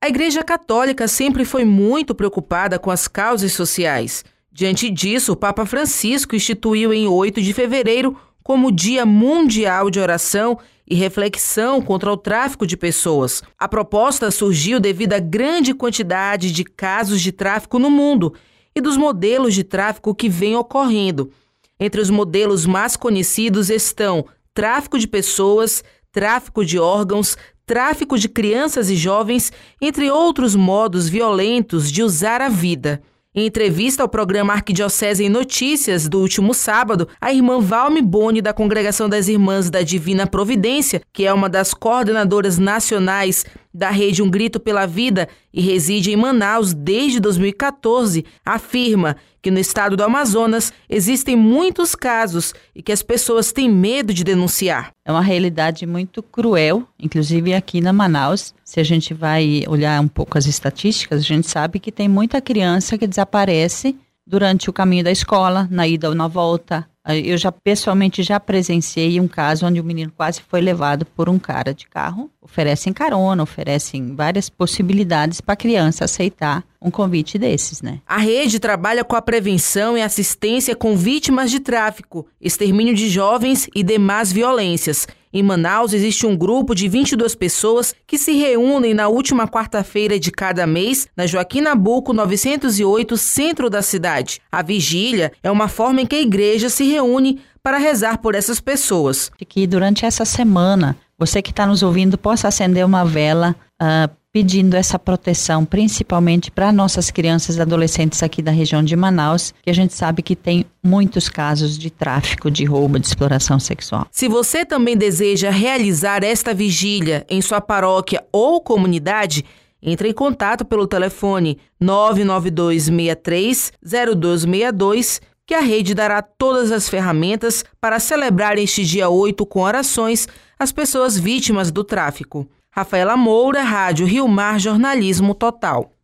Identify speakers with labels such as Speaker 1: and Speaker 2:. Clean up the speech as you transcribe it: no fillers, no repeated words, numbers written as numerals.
Speaker 1: A Igreja Católica sempre foi muito preocupada com as causas sociais. Diante disso, o Papa Francisco instituiu em 8 de fevereiro como Dia Mundial de Oração e Reflexão contra o Tráfico de Pessoas. A proposta surgiu devido à grande quantidade de casos de tráfico no mundo e dos modelos de tráfico que vêm ocorrendo. Entre os modelos mais conhecidos estão tráfico de pessoas, tráfico de órgãos, tráfico de crianças e jovens, entre outros modos violentos de usar a vida. Em entrevista ao programa Arquidiocese em Notícias do último sábado, a irmã Valme Boni, da Congregação das Irmãs da Divina Providência, que é uma das coordenadoras nacionais da rede Um Grito pela Vida e reside em Manaus desde 2014, afirma que no estado do Amazonas existem muitos casos e que as pessoas têm medo de denunciar.
Speaker 2: É uma realidade muito cruel, inclusive aqui na Manaus. Se a gente vai olhar um pouco as estatísticas, a gente sabe que tem muita criança que desaparece durante o caminho da escola, na ida ou na volta. Eu pessoalmente já presenciei um caso onde o menino quase foi levado por um cara de carro. Oferecem carona, oferecem várias possibilidades para a criança aceitar um convite desses, né?
Speaker 1: A rede trabalha com a prevenção e assistência com vítimas de tráfico, extermínio de jovens e demais violências. Em Manaus, existe um grupo de 22 pessoas que se reúnem na última quarta-feira de cada mês na Joaquim Nabuco 908, centro da cidade. A vigília é uma forma em que a igreja se reúne para rezar por essas pessoas.
Speaker 2: Que durante essa semana, você que está nos ouvindo possa acender uma vela pedindo essa proteção, principalmente para nossas crianças e adolescentes aqui da região de Manaus, que a gente sabe que tem muitos casos de tráfico, de roubo, de exploração sexual.
Speaker 1: Se você também deseja realizar esta vigília em sua paróquia ou comunidade, entre em contato pelo telefone 992630262, que a rede dará todas as ferramentas para celebrar este dia 8 com orações às pessoas vítimas do tráfico. Rafaela Moura, Rádio Rio Mar, Jornalismo Total.